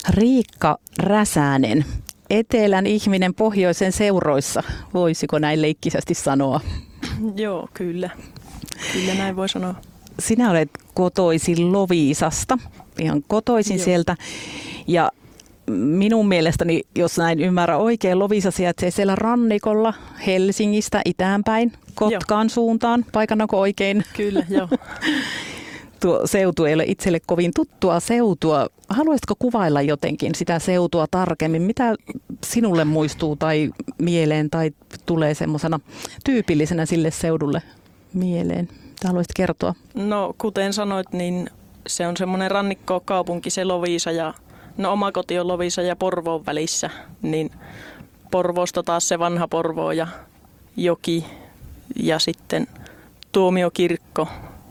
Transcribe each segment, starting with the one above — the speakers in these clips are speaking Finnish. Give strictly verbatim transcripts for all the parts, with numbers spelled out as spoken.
Riikka Räsänen, etelän ihminen pohjoisen seuroissa, voisiko näin leikkisästi sanoa? Joo, kyllä. Kyllä näin voi sanoa. Sinä olet kotoisin Loviisasta, ihan kotoisin Joo. sieltä. Ja minun mielestäni, jos näin ymmärrän oikein, Loviisa sijaitsee siellä rannikolla Helsingistä itäänpäin, Kotkaan Joo. suuntaan. Paikanako oikein? Kyllä, joo. Tuo seutu ei ole itselle kovin tuttua seutua. Haluaisitko kuvailla jotenkin sitä seutua tarkemmin? Mitä sinulle muistuu tai mieleen tai tulee semmoisena tyypillisenä sille seudulle mieleen? Mitä haluaisit kertoa? No kuten sanoit, niin se on semmoinen rannikkokaupunki se Loviisa ja no oma koti on Loviisa ja Porvoon välissä. Niin Porvoosta taas se vanha Porvoo ja joki ja sitten Tuomiokirkko.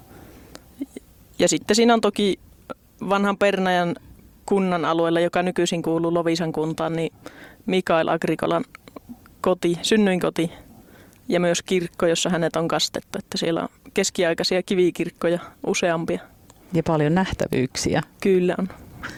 Ja sitten siinä on toki vanhan Pernajan kunnan alueella, joka nykyisin kuuluu Loviisan kuntaan, niin Mikael Agrikolan koti, synnyinkoti ja myös kirkko, jossa hänet on kastettu. Että siellä on keskiaikaisia kivikirkkoja useampia. Ja paljon nähtävyyksiä. Kyllä on.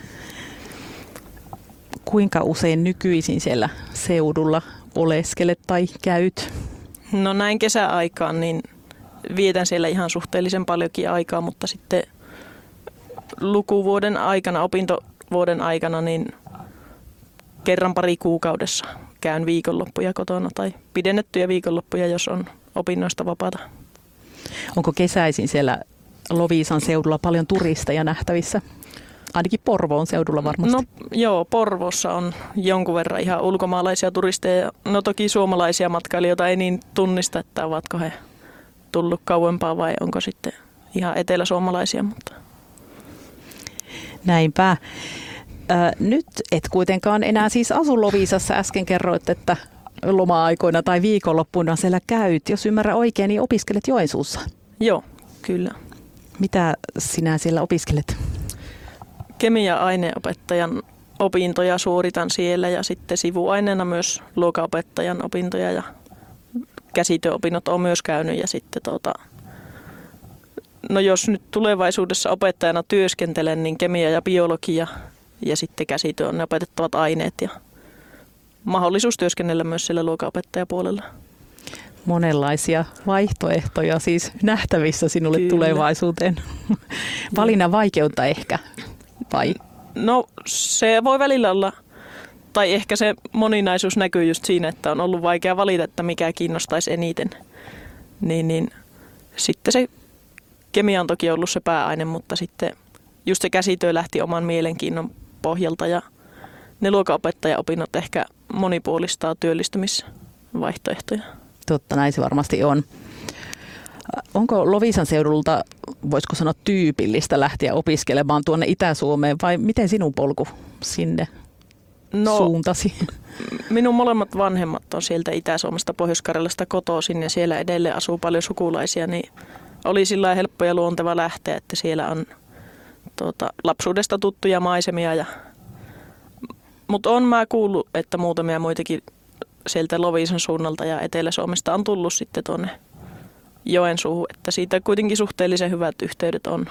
Kuinka usein nykyisin siellä seudulla oleskelet tai käyt? No näin kesäaikaan, niin vietän siellä ihan suhteellisen paljonkin aikaa, mutta sitten lukuvuoden aikana, opintovuoden aikana, niin kerran pari kuukaudessa käyn viikonloppuja kotona tai pidennettyjä viikonloppuja, jos on opinnoista vapaata. Onko kesäisin siellä Loviisan seudulla paljon turisteja nähtävissä? Ainakin Porvoon seudulla varmasti. No joo, Porvoossa on jonkun verran ihan ulkomaalaisia turisteja. No toki suomalaisia matkailijoita ei niin tunnista, että ovatko he tullut kauempaa vai onko sitten ihan eteläsuomalaisia. Mutta. Näinpä. Ö, nyt et kuitenkaan enää siis asu Loviisassa. Äsken kerroit, että loma-aikoina tai viikonloppuna siellä käyt. Jos ymmärrän oikein, niin opiskelet Joensuussa. Joo, kyllä. Mitä sinä siellä opiskelet? Kemia-aineopettajan opintoja suoritan siellä ja sitten sivuaineena myös luokanopettajan opintoja ja käsityöopinnot on myös käynyt ja sitten tuota, no jos nyt tulevaisuudessa opettajana työskentelen, niin kemia ja biologia ja sitten käsityö on ne opetettavat aineet ja mahdollisuus työskennellä myös siellä luokanopettajapuolella. Monenlaisia vaihtoehtoja siis nähtävissä sinulle Kyllä. tulevaisuuteen. Valinnan vaikeutta ehkä, vai? No se voi välillä olla, tai ehkä se moninaisuus näkyy just siinä, että on ollut vaikea valita, että mikä kiinnostaisi eniten. Niin, niin sitten se kemia on toki ollut se pääaine, mutta sitten just se käsityö lähti oman mielenkiinnon pohjalta ja ne luokanopettajaopinnot ehkä monipuolistaa työllistymisvaihtoehtoja. Totta, näin se varmasti on. Onko Loviisan seudulta, voisiko sanoa tyypillistä lähteä opiskelemaan tuonne Itä-Suomeen vai miten sinun polku sinne no, suuntasi? Minun molemmat vanhemmat on sieltä Itä-Suomesta, Pohjois-Karjalasta kotoisin ja siellä edelleen asuu paljon sukulaisia, niin oli sillä helppo ja luonteva lähteä, että siellä on tuota, lapsuudesta tuttuja maisemia. Ja, mutta on mä kuullut, että muutamia muitakin sieltä Loviisan suunnalta ja Etelä-Suomesta on tullut sitten tuonne Joensuuhun, että siitä kuitenkin suhteellisen hyvät yhteydet on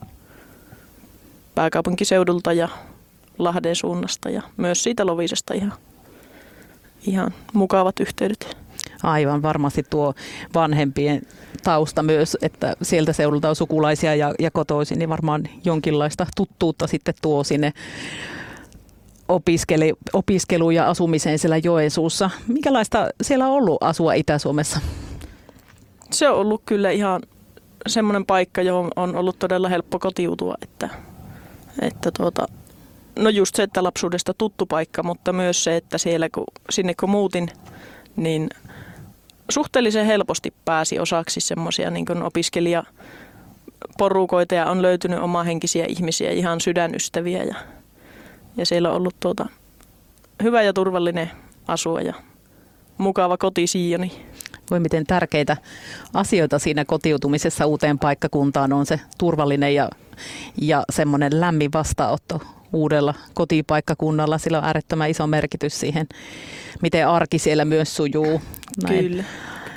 pääkaupunkiseudulta ja Lahden suunnasta ja myös siitä Loviisasta ihan, ihan mukavat yhteydet. Aivan varmasti tuo vanhempien tausta myös, että sieltä seudulta on sukulaisia ja, ja kotoisin, niin varmaan jonkinlaista tuttuutta sitten tuo sinne opiskelu, opiskelu ja asumiseen siellä Joensuussa. Minkälaista siellä on ollut asua Itä-Suomessa? Se on ollut kyllä ihan semmoinen paikka, johon on ollut todella helppo kotiutua, että, että tuota, no just se, että lapsuudesta tuttu paikka, mutta myös se, että siellä kun, sinne kun muutin, niin suhteellisen helposti pääsi osaksi semmoisia niin kuin opiskelijaporukoita ja on löytynyt omahenkisiä ihmisiä, ihan sydänystäviä ja, ja siellä on ollut tuota, hyvä ja turvallinen asua ja mukava kotisiioni. Voi miten tärkeitä asioita siinä kotiutumisessa uuteen paikkakuntaan on se turvallinen ja, ja semmoinen lämmin vastaanotto uudella kotipaikkakunnalla. Sillä on äärettömän iso merkitys siihen, miten arki siellä myös sujuu. Näin. Kyllä.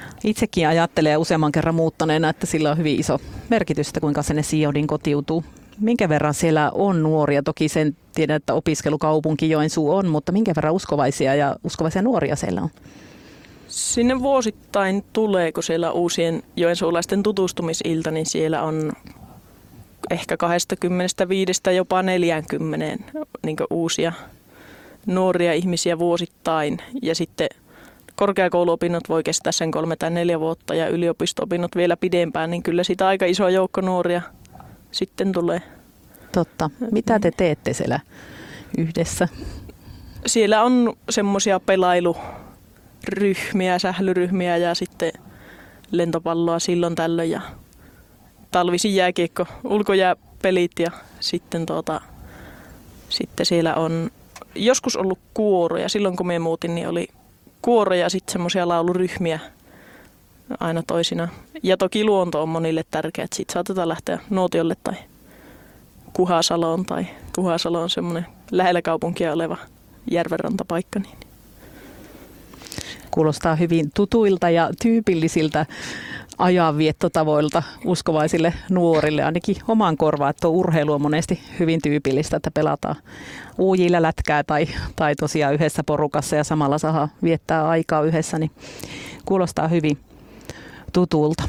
Itsekin ajattelee useamman kerran muuttaneena, että sillä on hyvin iso merkitys, että kuinka sinne sijoidin kotiutuu. Minkä verran siellä on nuoria? Toki sen tiedän, että opiskelukaupunki Joensuu on, mutta minkä verran uskovaisia ja uskovaisia nuoria siellä on? Sinne vuosittain tulee, kun siellä on uusien joensuulaisten tutustumisilta, niin siellä on ehkä kaksikymmentäviisi jopa neljäkymmentä niin uusia nuoria ihmisiä vuosittain. Ja sitten korkeakouluopinnot voi kestää sen kolme tai neljä vuotta ja yliopisto-opinnot vielä pidempään, niin kyllä siitä aika iso joukko nuoria sitten tulee. Totta. Mitä te teette siellä yhdessä? Siellä on semmoisia pelailuryhmiä, sählyryhmiä ja sitten lentopalloa silloin tällöin ja talvisin jääkiekko, ulkojääpelit ja sitten, tuota, sitten siellä on joskus ollut kuoroja. Silloin kun me muutin, niin oli kuoroja ja sitten semmoisia lauluryhmiä aina toisina. Ja toki luonto on monille tärkeä, että siitä saatetaan lähteä nuotiolle tai Kuhasaloon tai Kuhasalo on semmoinen lähellä kaupunkia oleva järvenrantapaikka. Niin. Kuulostaa hyvin tutuilta ja tyypillisiltä ajanviettotavoilta uskovaisille nuorille, ainakin oman korvaan, että urheilu on monesti hyvin tyypillistä, että pelataan uujilla lätkää tai, tai tosiaan yhdessä porukassa ja samalla saa viettää aikaa yhdessä, niin kuulostaa hyvin tutulta.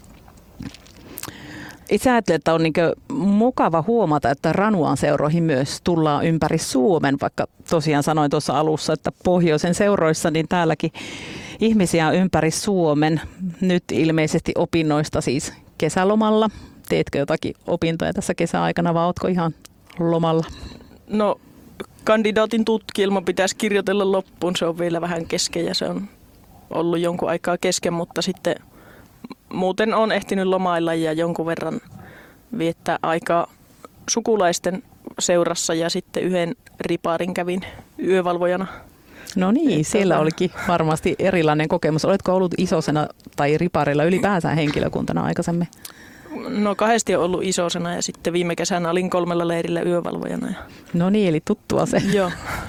Itse ajattelen, että on niin mukava huomata, että Ranuan seuroihin myös tullaan ympäri Suomen, vaikka tosiaan sanoin tuossa alussa, että pohjoisen seuroissa, niin täälläkin ihmisiä on ympäri Suomen. Nyt ilmeisesti opinnoista siis kesälomalla. Teetkö jotakin opintoja tässä kesäaikana vai ootko ihan lomalla? No kandidaatin tutkielma pitäisi kirjoitella loppuun. Se on vielä vähän kesken ja se on ollut jonkun aikaa kesken, mutta sitten muuten on ehtinyt lomailla ja jonkun verran viettää aikaa sukulaisten seurassa ja sitten yhden ripaarin kävin yövalvojana. No niin, siellä olikin varmasti erilainen kokemus. Oletko ollut isosena tai riparilla ylipäänsä henkilökuntana aikaisemmin? No kahdesti on ollut isosena ja sitten viime kesänä olin kolmella leirillä yövalvojana. No niin, eli tuttua se. Joo.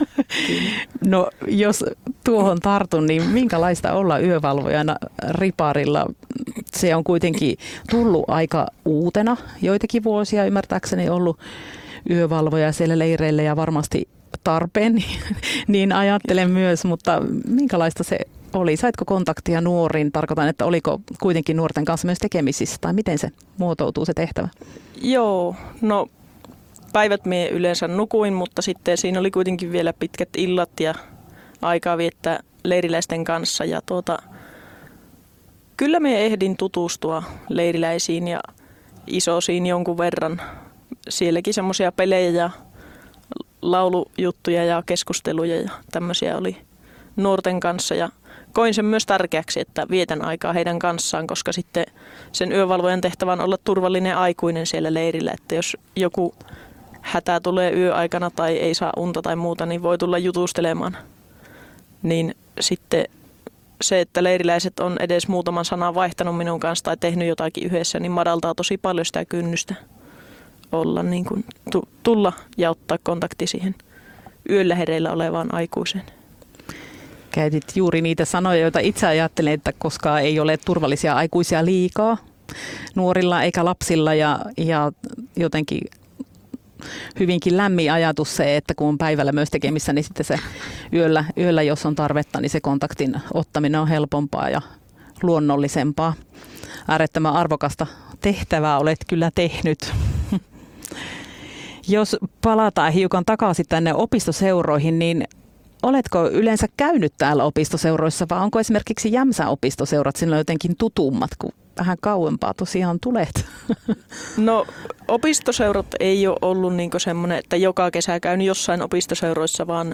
No jos tuohon tartun, niin minkälaista olla yövalvojana riparilla? Se on kuitenkin tullut aika uutena joitakin vuosia ymmärtääkseni ollut yövalvoja siellä leireillä ja varmasti tarpeen, niin, niin ajattelen myös, mutta minkälaista se oli? Saitko kontaktia nuoriin? Tarkoitan, että oliko kuitenkin nuorten kanssa myös tekemisissä tai miten se muotoutuu se tehtävä? Joo, no päivät mie yleensä nukuin, mutta sitten siinä oli kuitenkin vielä pitkät illat ja aikaa viettää leiriläisten kanssa ja tuota, kyllä me ehdin tutustua leiriläisiin ja isosiin jonkun verran. Sielläkin semmoisia pelejä ja laulujuttuja ja keskusteluja ja tämmöisiä oli nuorten kanssa ja koin sen myös tärkeäksi, että vietän aikaa heidän kanssaan, koska sitten sen yövalvojan tehtävä on olla turvallinen aikuinen siellä leirillä, että jos joku hätä tulee yöaikana tai ei saa unta tai muuta, niin voi tulla jutustelemaan. Niin sitten se, että leiriläiset on edes muutaman sanan vaihtanut minun kanssa tai tehnyt jotakin yhdessä, niin madaltaa tosi paljon sitä kynnystä olla niin kuin tulla ja ottaa kontakti siihen yöllä hereillä olevaan aikuiseen. Käytit juuri niitä sanoja, joita itse ajattelen, että koska ei ole turvallisia aikuisia liikaa nuorilla eikä lapsilla ja, ja jotenkin hyvinkin lämmin ajatus se, että kun on päivällä myös tekemissä, niin sitten se yöllä, yöllä, jos on tarvetta, niin se kontaktin ottaminen on helpompaa ja luonnollisempaa. Äärettömän arvokasta tehtävää olet kyllä tehnyt. Jos palataan hiukan takaisin tänne opistoseuroihin, niin oletko yleensä käynyt täällä opistoseuroissa vai onko esimerkiksi Jämsän opistoseurat sinulle jotenkin tutummat, kun vähän kauempaa tosiaan tulet? No opistoseurat ei ole ollut niin semmoinen, että joka kesä käynyt jossain opistoseuroissa, vaan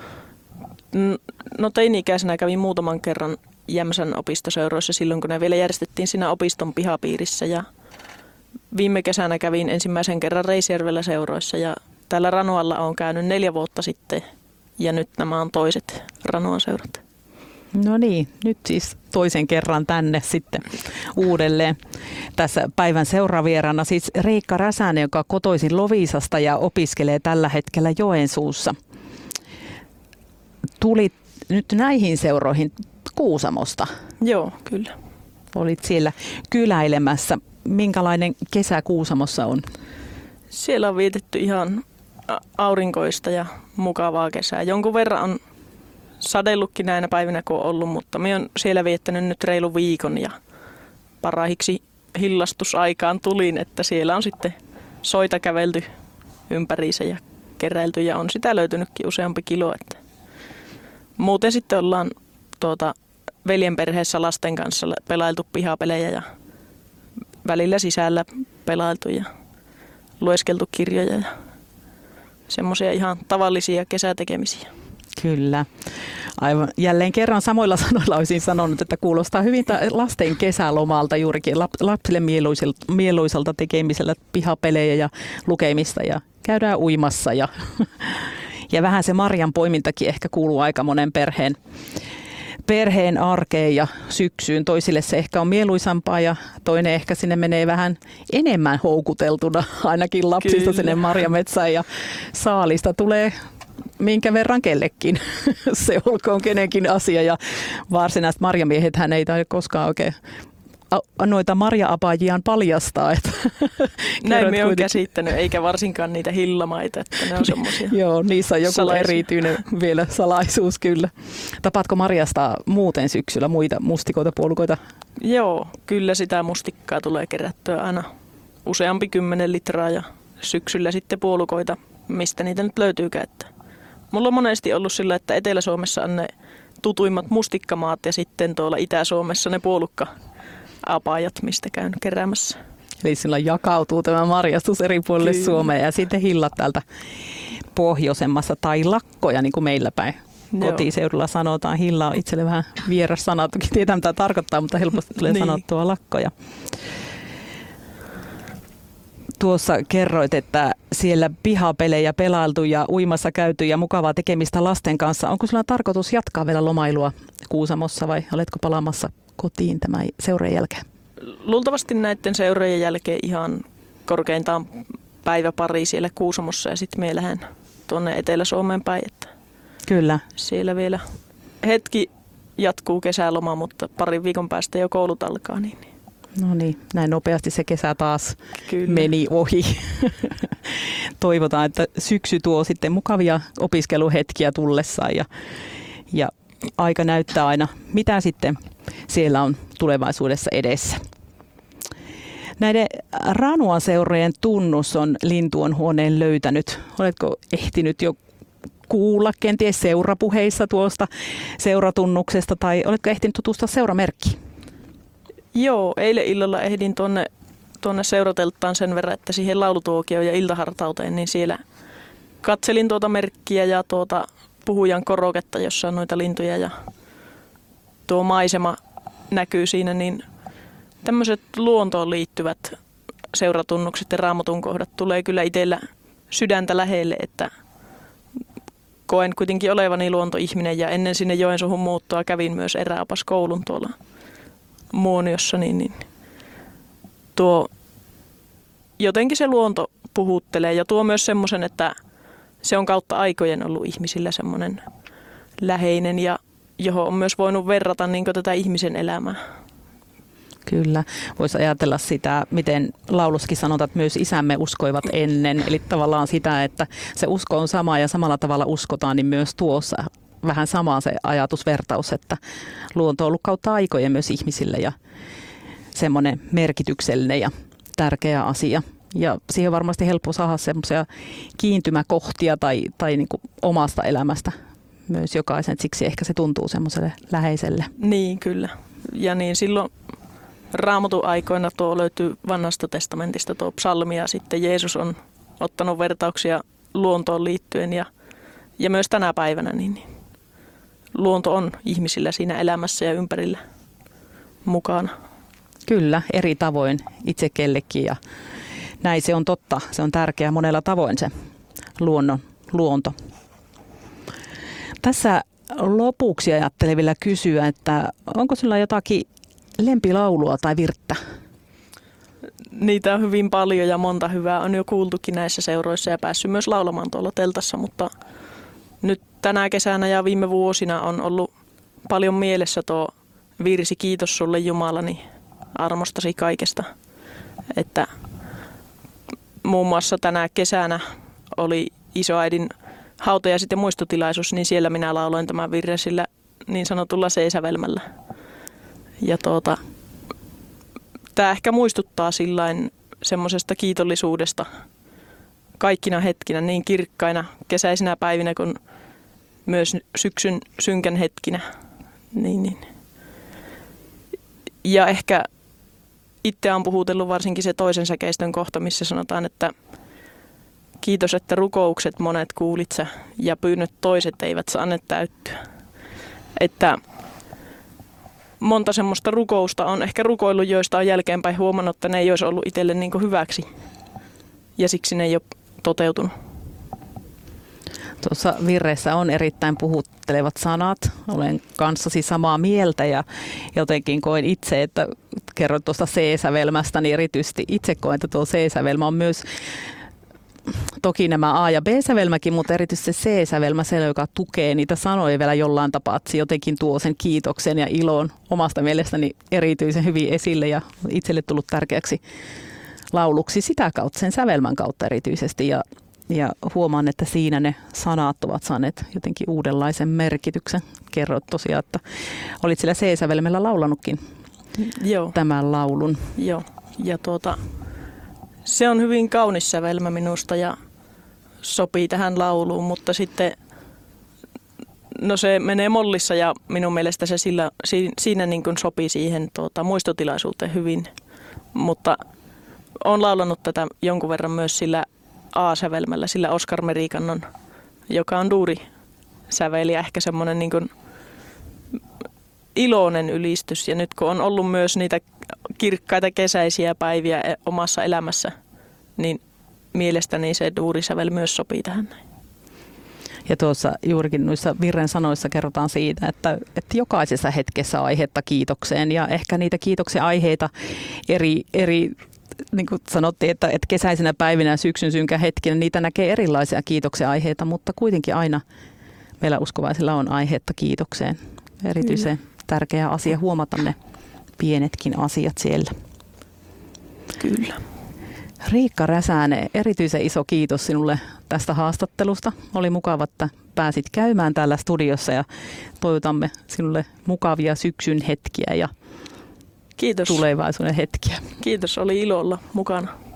no teini-ikäisenä kävin muutaman kerran Jämsän opistoseuroissa silloin, kun ne vielä järjestettiin siinä opiston pihapiirissä ja viime kesänä kävin ensimmäisen kerran Reisjärvellä seuroissa ja täällä Ranualla olen käynyt neljä vuotta sitten ja nyt nämä on toiset Ranuan seurat. No niin, nyt siis toisen kerran tänne sitten uudelleen. Tässä päivän seuraavierana siis Riikka Räsänen, joka kotoisin Loviisasta ja opiskelee tällä hetkellä Joensuussa. Tulit nyt näihin seuroihin Kuusamosta. Joo, kyllä. Olit siellä kyläilemässä. Minkälainen kesä Kuusamossa on? Siellä on vietetty ihan aurinkoista ja mukavaa kesää. Jonkun verran on sadellutkin näinä päivinä, kun on ollut, mutta minä olen siellä viettänyt nyt reilu viikon ja parahiksi hillastusaikaan tulin, että siellä on sitten soita kävelty ympäriinsä ja keräilty ja on sitä löytynytkin useampi kilo. Että muuten sitten ollaan tuota, veljenperheessä lasten kanssa pelailtu pihapelejä ja välillä sisällä pelailtu ja lueskeltu kirjoja ja semmoisia ihan tavallisia kesätekemisiä. Kyllä. Aivan. Jälleen kerran samoilla sanoilla olisin sanonut, että kuulostaa hyvin lasten kesälomalta juurikin lapsille mieluiselta, mieluiselta tekemisellä pihapelejä ja lukemista ja käydään uimassa ja, ja vähän se marjan poimintakin ehkä kuuluu aika monen perheen, perheen arkeen ja syksyyn. Toisille se ehkä on mieluisampaa ja toinen ehkä sinne menee vähän enemmän houkuteltuna ainakin lapsista Kyllä. sinne marjametsään ja saalista tulee minkä verran kellekin. Se olkoon kenenkin asia ja varsinaiset marjamiehethän ei tai koskaan oikein noita marja-apajiaan paljastaa. Että näin me on käsittänyt, eikä varsinkaan niitä hillamaita, että ne on semmoisia. Joo, niissä on joku salaisuus. Erityinen vielä salaisuus kyllä. Tapaatko marjastaa muuten syksyllä muita mustikoita, puolukoita? Joo, kyllä sitä mustikkaa tulee kerättyä aina useampi kymmenen litraa ja syksyllä sitten puolukoita, mistä niitä nyt löytyykään. Mulla on monesti ollut sillä, että Etelä-Suomessa on ne tutuimmat mustikkamaat ja sitten tuolla Itä-Suomessa ne puolukka-apajat, mistä käyn keräämässä. Eli sillä jakautuu tämä marjastus eri puolille Kyllä. Suomea ja sitten hillat täältä pohjoisemmassa tai lakkoja, niin kuin meillä päin. Joo. Kotiseudulla sanotaan. Hilla on itselle vähän vieras sana. Toki tietää mitä tarkoittaa, mutta helposti tulee niin. sanottua lakkoja. Tuossa kerroit, että siellä pihapelejä pelailtu ja uimassa käyty ja mukavaa tekemistä lasten kanssa. Onko sulla tarkoitus jatkaa vielä lomailua Kuusamossa vai oletko palaamassa kotiin tämän seurojen jälkeen? Luultavasti näiden seurojen jälkeen ihan korkeintaan päivä pari siellä Kuusamossa ja sitten me lähden tuonne Etelä-Suomeen päin. Että Kyllä. Siellä vielä hetki jatkuu kesäloma, mutta parin viikon päästä jo koulut alkaa. Niin. No niin, näin nopeasti se kesä taas Kyllä. meni ohi. Toivotaan, että syksy tuo sitten mukavia opiskeluhetkiä tullessaan ja, ja aika näyttää aina, mitä sitten siellä on tulevaisuudessa edessä. Näiden Ranuan seurojen tunnus on Lintuon huoneen löytänyt. Oletko ehtinyt jo kuulla kenties seurapuheissa tuosta seuratunnuksesta tai oletko ehtinyt tutustua seuramerkkiin? Joo, eilen illalla ehdin tuonne, tuonne seurateltaan sen verran, että siihen laulutuokioon ja iltahartauteen, niin siellä katselin tuota merkkiä ja tuota puhujan koroketta, jossa on noita lintuja ja tuo maisema näkyy siinä, niin tämmöiset luontoon liittyvät seuratunnukset ja raamatun kohdat tulee kyllä itsellä sydäntä lähelle, että koen kuitenkin olevani luontoihminen ja ennen sinne Joensuuhun muuttoa kävin myös eräopaskoulun tuolla Muoniossa, niin, niin tuo jotenkin se luonto puhuttelee ja tuo myös semmoisen, että se on kautta aikojen ollut ihmisillä semmoinen läheinen ja johon on myös voinut verrata niin kuin tätä ihmisen elämää. Kyllä. Voisi ajatella sitä, miten lauluskin sanotaan, että myös isämme uskoivat ennen. Eli tavallaan sitä, että se usko on sama ja samalla tavalla uskotaan, niin myös tuossa vähän sama se ajatusvertaus, että luonto on ollut kautta aikojen myös ihmisille ja semmoinen merkityksellinen ja tärkeä asia. Ja siihen on varmasti helppo saada semmoisia kiintymäkohtia tai, tai niin kuin omasta elämästä myös jokaisen. Siksi ehkä se tuntuu semmoiselle läheiselle. Niin, kyllä. Ja niin silloin Raamatun aikoina tuo löytyy Vanhasta testamentista tuo psalmi ja sitten Jeesus on ottanut vertauksia luontoon liittyen ja, ja myös tänä päivänä niin, niin luonto on ihmisillä siinä elämässä ja ympärillä mukana. Kyllä, eri tavoin itse kellekin ja näin se on totta. Se on tärkeää monella tavoin se luonnon, luonto. Tässä lopuksi ajattelin vielä kysyä, että onko sinulla jotakin lempilaulua tai virttä? Niitä on hyvin paljon ja monta hyvää on jo kuultukin näissä seuroissa ja päässyt myös laulamaan tuolla teltassa, mutta nyt tänä kesänä ja viime vuosina on ollut paljon mielessä tuo virsi Kiitos sulle Jumalani armostasi kaikesta. Että muun muassa tänä kesänä oli isoäidin hautajaiset ja muistotilaisuus, niin siellä minä lauloin tämän virren sillä niin sanotulla C-sävelmällä. Ja tuota, tämä ehkä muistuttaa sillain semmoisesta kiitollisuudesta kaikkina hetkinä, niin kirkkaina kesäisinä päivinä kuin myös syksyn synkän hetkinä. Niin, niin. Ja ehkä itse on puhutellut varsinkin se toisen säkeistön kohta, missä sanotaan, että kiitos, että rukoukset monet kuulit sä ja pyynnöt toiset eivät saaneet täyttyä. Että monta semmoista rukousta on ehkä rukoillut, joista on jälkeenpäin huomannut, että ne ei olisi ollut itselle niin kuin hyväksi. Ja siksi ne ei ole toteutunut. Tuossa virreessä on erittäin puhuttelevat sanat. Olen kanssasi samaa mieltä ja jotenkin koen itse, että kerroit tuosta C-sävelmästä, niin erityisesti itse koen, että tuo C-sävelmä on myös toki nämä A- ja B-sävelmäkin, mutta erityisesti se C-sävelmä, se, joka tukee niitä sanoja vielä jollain tapaa, että se jotenkin tuo sen kiitoksen ja ilon omasta mielestäni erityisen hyvin esille ja itselle tullut tärkeäksi lauluksi sitä kautta, sen sävelmän kautta erityisesti. Ja, ja huomaan, että siinä ne sanat ovat saaneet jotenkin uudenlaisen merkityksen. Kerroit tosiaan, että olit sillä C-sävelmällä laulanutkin Joo. tämän laulun. Joo, ja tuota... Se on hyvin kaunis sävelmä minusta ja sopii tähän lauluun, mutta sitten no se menee mollissa ja minun mielestä se sillä, siinä niin kuin sopii siihen tuota, muistotilaisuuteen hyvin. Mutta olen laulanut tätä jonkun verran myös sillä A-sävelmällä, sillä Oskar Merikannon, joka on duuri-säveli ja ehkä semmoinen niin kuin iloinen ylistys. Ja nyt kun on ollut myös niitä kirkkaita kesäisiä päiviä omassa elämässä, niin mielestäni se duurisävel myös sopii tähän. Ja tuossa juurikin noissa virren sanoissa kerrotaan siitä, että, että jokaisessa hetkessä on aihetta kiitokseen ja ehkä niitä kiitoksen aiheita eri, eri niin kuin sanottiin, että, että kesäisenä päivinä syksyn synkän hetkinä niitä näkee erilaisia kiitoksen aiheita, mutta kuitenkin aina meillä uskovaisilla on aihetta kiitokseen. Erityisen Kyllä. tärkeä asia huomata ne pienetkin asiat siellä. Kyllä. Riikka Räsänen, erityisen iso kiitos sinulle tästä haastattelusta. Oli mukava, että pääsit käymään täällä studiossa ja toivotamme sinulle mukavia syksyn hetkiä ja Kiitos. tulevaisuuden hetkiä. Kiitos, oli ilo olla mukana.